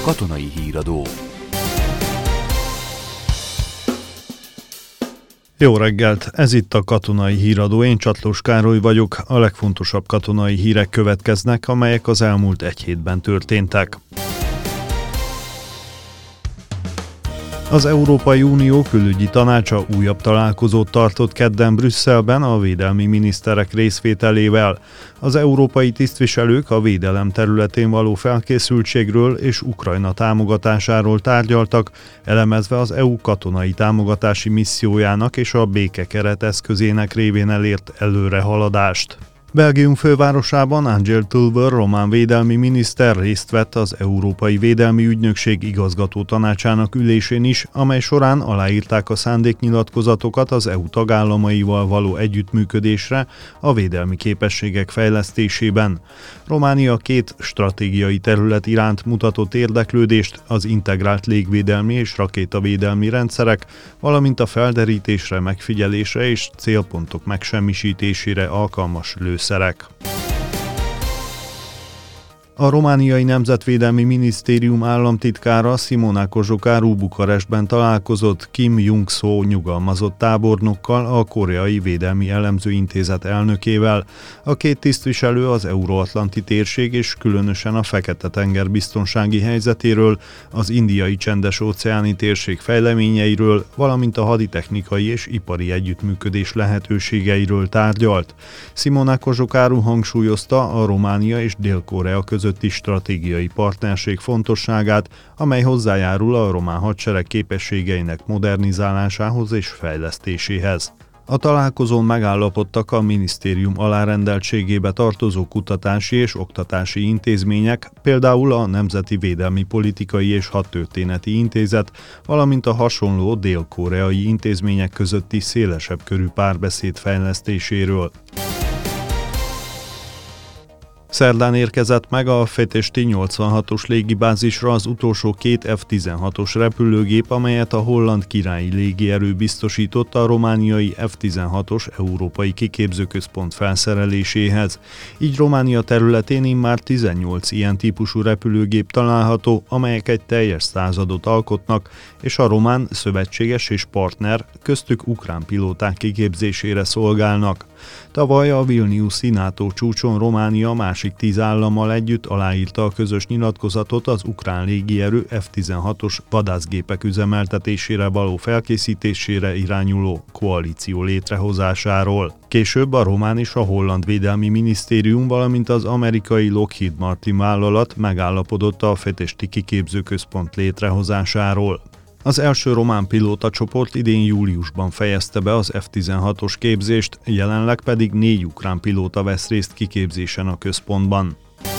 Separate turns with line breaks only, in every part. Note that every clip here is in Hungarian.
Katonai Híradó.
Jó reggelt! Ez itt a Katonai Híradó. Én Csatlós Károly vagyok. A legfontosabb katonai hírek következnek, amelyek az elmúlt egy hétben történtek. Az Európai Unió külügyi tanácsa újabb találkozót tartott kedden Brüsszelben a védelmi miniszterek részvételével. Az európai tisztviselők a védelem területén való felkészültségről és Ukrajna támogatásáról tárgyaltak, elemezve az EU katonai támogatási missziójának és a békekeret eszközének révén elért előrehaladást. Belgium fővárosában Angel Tulber román védelmi miniszter részt vett az Európai Védelmi Ügynökség igazgató tanácsának ülésén is, amely során aláírták a szándéknyilatkozatokat az EU tagállamaival való együttműködésre a védelmi képességek fejlesztésében. Románia két stratégiai terület iránt mutatott érdeklődést, az integrált légvédelmi és rakétavédelmi rendszerek, valamint a felderítésre, megfigyelésre és célpontok megsemmisítésére alkalmas lőszerek. A romániai Nemzetvédelmi Minisztérium államtitkára Simona Cojocaru Bukarestben találkozott Kim Jung-so nyugalmazott tábornokkal, a Koreai Védelmi Elemző Intézet elnökével. A két tisztviselő az euróatlanti térség és különösen a Fekete-tenger biztonsági helyzetéről, az indiai csendes-óceáni térség fejleményeiről, valamint a haditechnikai és ipari együttműködés lehetőségeiről tárgyalt. Simona Cojocaru hangsúlyozta a Románia és Dél-Korea közötti stratégiai partnerség fontosságát, amely hozzájárul a román hadsereg képességeinek modernizálásához és fejlesztéséhez. A találkozón megállapodtak a minisztérium alárendeltségébe tartozó kutatási és oktatási intézmények, például a Nemzeti Védelmi Politikai és Hadtörténeti Intézet, valamint a hasonló dél-koreai intézmények közötti szélesebb körű párbeszéd fejlesztéséről. Szerdán érkezett meg a Fetesti 86-os légibázisra az utolsó két F-16-os repülőgép, amelyet a holland királyi légierő biztosított a romániai F-16-os európai kiképzőközpont felszereléséhez. Így Románia területén immár 18 ilyen típusú repülőgép található, amelyek egy teljes századot alkotnak, és a román szövetséges és partner, köztük ukrán pilóták kiképzésére szolgálnak. Tavaly a Vilniuszi NATO csúcson Románia másik 10 állammal együtt aláírta a közös nyilatkozatot az ukrán légierő F-16-os vadászgépek üzemeltetésére való felkészítésére irányuló koalíció létrehozásáról. Később a román és a holland védelmi minisztérium, valamint az amerikai Lockheed Martin vállalat megállapodott a Fetesti kiképzőközpont létrehozásáról. Az első román pilótacsoport idén júliusban fejezte be az F-16-os képzést, jelenleg pedig 4 ukrán pilóta vesz részt kiképzésen a központban.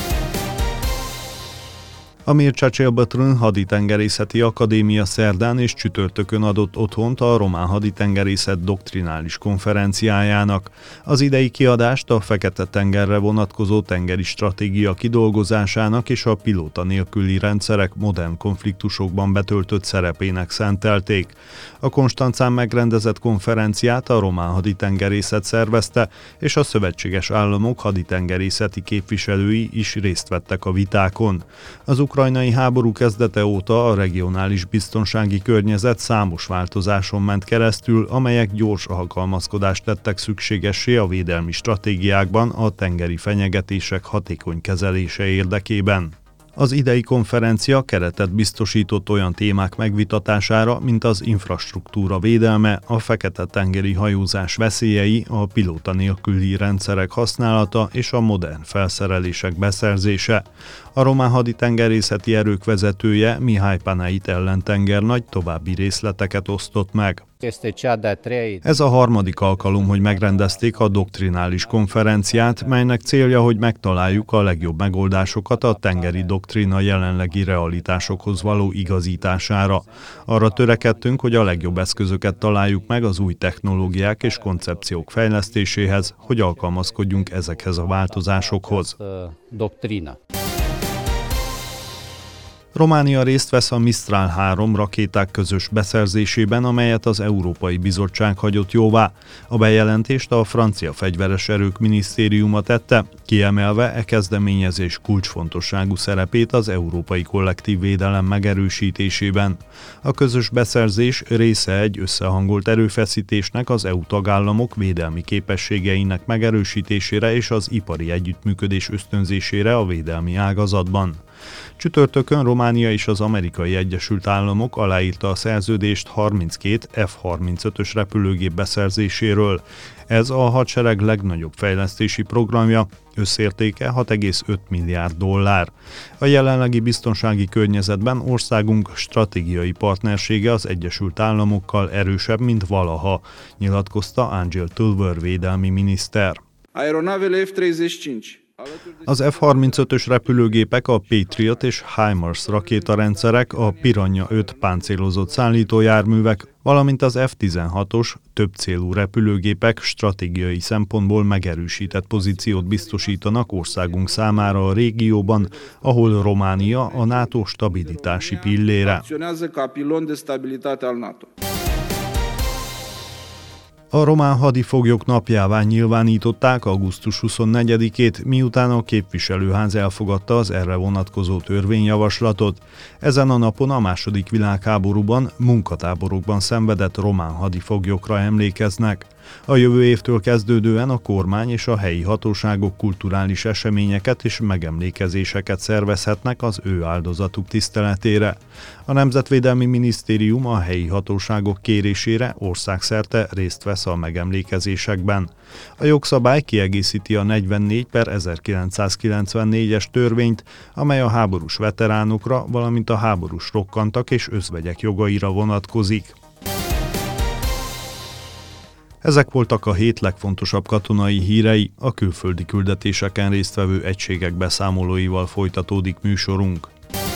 A Mircea Cel Bătrân Haditengerészeti Akadémia szerdán és csütörtökön adott otthont a román haditengerészet doktrinális konferenciájának. Az idei kiadást a Fekete-tengerre vonatkozó tengeri stratégia kidolgozásának és a pilóta nélküli rendszerek modern konfliktusokban betöltött szerepének szentelték. A Konstancán megrendezett konferenciát a román haditengerészet szervezte, és a szövetséges államok haditengerészeti képviselői is részt vettek a vitákon. Az ukrajnai háború kezdete óta a regionális biztonsági környezet számos változáson ment keresztül, amelyek gyors alkalmazkodást tettek szükségessé a védelmi stratégiákban a tengeri fenyegetések hatékony kezelése érdekében. Az idei konferencia keretet biztosított olyan témák megvitatására, mint az infrastruktúra védelme, a Fekete-tengeri hajózás veszélyei, a pilóta nélküli rendszerek használata és a modern felszerelések beszerzése. A román haditengerészeti erők vezetője, Mihály Panait ellentengernagy további részleteket osztott meg. Ez a harmadik alkalom, hogy megrendezték a doktrinális konferenciát, melynek célja, hogy megtaláljuk a legjobb megoldásokat a tengeri doktrína jelenlegi realitásokhoz való igazítására. Arra törekedtünk, hogy a legjobb eszközöket találjuk meg az új technológiák és koncepciók fejlesztéséhez, hogy alkalmazkodjunk ezekhez a változásokhoz. Románia részt vesz a Mistral 3 rakéták közös beszerzésében, amelyet az Európai Bizottság hagyott jóvá. A bejelentést a francia fegyveres erők minisztériuma tette, kiemelve e kezdeményezés kulcsfontosságú szerepét az európai kollektív védelem megerősítésében. A közös beszerzés része egy összehangolt erőfeszítésnek az EU tagállamok védelmi képességeinek megerősítésére és az ipari együttműködés ösztönzésére a védelmi ágazatban. Csütörtökön Románia és az Amerikai Egyesült Államok aláírta a szerződést 32 F-35-ös repülőgép beszerzéséről. Ez a hadsereg legnagyobb fejlesztési programja, összértéke 6,5 milliárd dollár. A jelenlegi biztonsági környezetben országunk stratégiai partnersége az Egyesült Államokkal erősebb, mint valaha, nyilatkozta Angel Tulver védelmi miniszter. Az F-35-ös repülőgépek, a Patriot és HIMARS rakétarendszerek, a Piranha 5 páncélozott szállítójárművek, valamint az F-16-os többcélú repülőgépek stratégiai szempontból megerősített pozíciót biztosítanak országunk számára a régióban, ahol Románia a NATO stabilitási pillére. A román hadifoglyok napjává nyilvánították augusztus 24-ét, miután a képviselőház elfogadta az erre vonatkozó törvényjavaslatot. Ezen a napon a II. Világháborúban munkatáborokban szenvedett román hadifoglyokra emlékeznek. A jövő évtől kezdődően a kormány és a helyi hatóságok kulturális eseményeket és megemlékezéseket szervezhetnek az ő áldozatuk tiszteletére. A Nemzetvédelmi Minisztérium a helyi hatóságok kérésére országszerte részt vesz a megemlékezésekben. A jogszabály kiegészíti a 44/1994-es törvényt, amely a háborús veteránokra, valamint a háborús rokkantak és özvegyek jogaira vonatkozik. Ezek voltak a hét legfontosabb katonai hírei, a külföldi küldetéseken résztvevő egységek beszámolóival folytatódik műsorunk.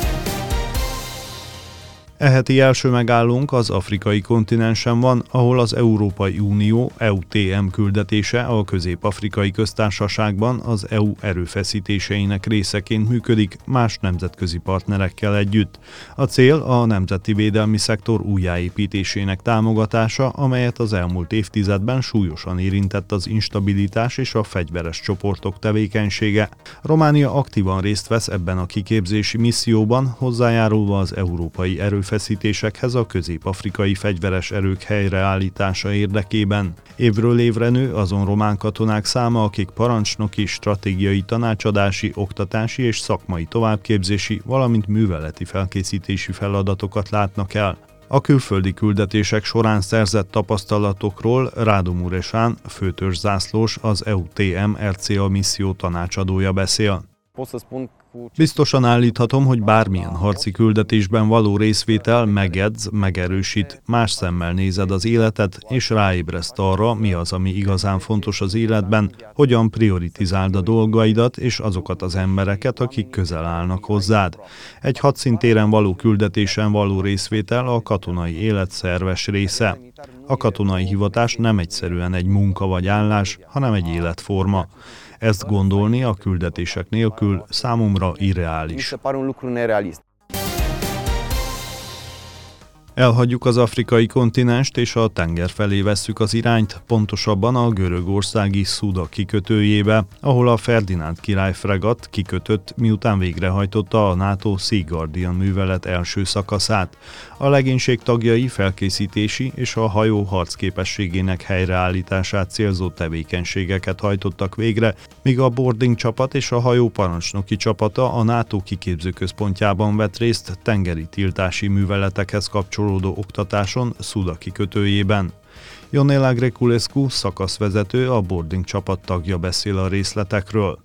E heti első megállónk az afrikai kontinensen van, ahol az Európai Unió EUTM küldetése a Közép-Afrikai Köztársaságban az EU erőfeszítéseinek részeként működik más nemzetközi partnerekkel együtt. A cél a nemzeti védelmi szektor újjáépítésének támogatása, amelyet az elmúlt évtizedben súlyosan érintett az instabilitás és a fegyveres csoportok tevékenysége. Románia aktívan részt vesz ebben a kiképzési misszióban, hozzájárulva az európai erőfeszítésekhez a közép-afrikai fegyveres erők helyreállítása érdekében. Évről évre nő azon román katonák száma, akik parancsnoki, stratégiai tanácsadási, oktatási és szakmai továbbképzési, valamint műveleti felkészítési feladatokat látnak el. A külföldi küldetések során szerzett tapasztalatokról Rádu Mureșan, főtörzszászlós, az EUTM RCA misszió tanácsadója beszél. Biztosan állíthatom, hogy bármilyen harci küldetésben való részvétel megedz, megerősít, más szemmel nézed az életet, és ráébreszt arra, mi az, ami igazán fontos az életben, hogyan prioritizáld a dolgaidat és azokat az embereket, akik közel állnak hozzád. Egy hadszintéren való küldetésen való részvétel a katonai élet szerves része. A katonai hivatás nem egyszerűen egy munka vagy állás, hanem egy életforma. Ezt gondolni a küldetések nélkül számomra irreális. Elhagyjuk az afrikai kontinenst és a tenger felé vesszük az irányt, pontosabban a görögországi Szuda kikötőjébe, ahol a Ferdinánd király fregatt kikötött, miután végrehajtotta a NATO Sea Guardian művelet első szakaszát. A legénység tagjai felkészítési és a hajó harcképességének helyreállítását célzó tevékenységeket hajtottak végre, míg a boarding csapat és a hajó parancsnoki csapata a NATO kiképzőközpontjában vett részt tengeri tiltási műveletekhez kapcsolódó oktatáson Szuda kikötőjében. Ionela Greculescu, szakaszvezető, a boarding csapat tagja beszél a részletekről.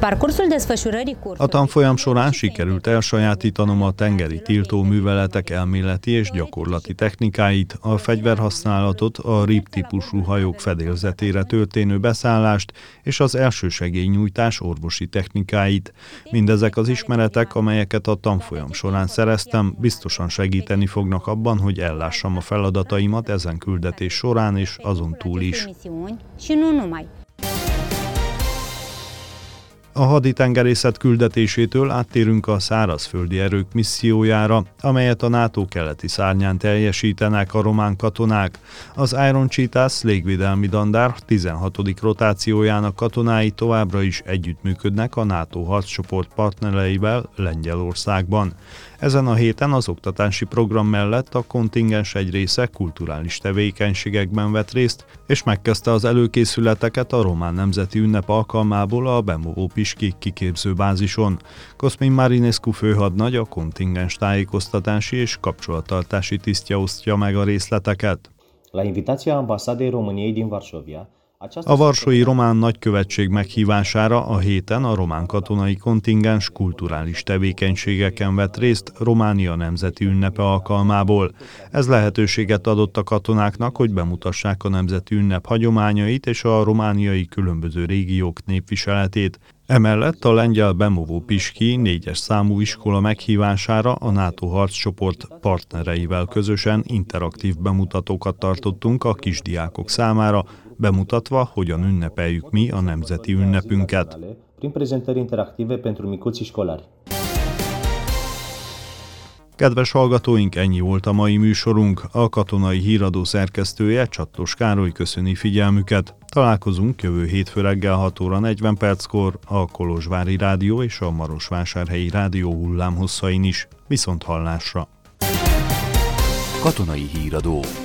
A tanfolyam során sikerült elsajátítanom a tengeri tiltó műveletek elméleti és gyakorlati technikáit, a fegyverhasználatot, a RIB-típusú hajók fedélzetére történő beszállást és az elsősegélynyújtás orvosi technikáit. Mindezek az ismeretek, amelyeket a tanfolyam során szereztem, biztosan segíteni fognak abban, hogy ellássam a feladataimat ezen küldetés során és azon túl is. A haditengerészet küldetésétől áttérünk a szárazföldi erők missziójára, amelyet a NATO keleti szárnyán teljesítenek a román katonák. Az Iron Cheetahs légvédelmi dandár 16. rotációjának katonái továbbra is együttműködnek a NATO harccsoport partnereivel Lengyelországban. Ezen a héten az oktatási program mellett a kontingens egy része kulturális tevékenységekben vett részt, és megkezdte az előkészületeket a román nemzeti ünnep alkalmából a Bemovó-Piski kiképzőbázison. Cosmin Marinescu főhadnagy a kontingens tájékoztatási és kapcsolattartási tisztje osztja meg a részleteket.
La invitația ambasadei României din Varsóvia,
a Varsói Román Nagykövetség meghívására a héten a román katonai kontingens kulturális tevékenységeken vett részt Románia nemzeti ünnepe alkalmából. Ez lehetőséget adott a katonáknak, hogy bemutassák a nemzeti ünnep hagyományait és a romániai különböző régiók népviseletét. Emellett a lengyel Bemovó-Piski 4-es számú iskola meghívására a NATO harccsoport partnereivel közösen interaktív bemutatókat tartottunk a kisdiákok számára, bemutatva, hogyan ünnepeljük mi a nemzeti ünnepünket.
Prin prezentări interactive pentru micuții școlari.
Kedves hallgatóink, ennyi volt a mai műsorunk. A Katonai Híradó szerkesztője, Csattos Károly köszöni figyelmüket. Találkozunk jövő hétfő reggel 6 óra 40 perckor a Kolozsvári Rádió és a Marosvásárhelyi Rádió hullámhosszain is. Viszont hallásra!
Katonai Híradó.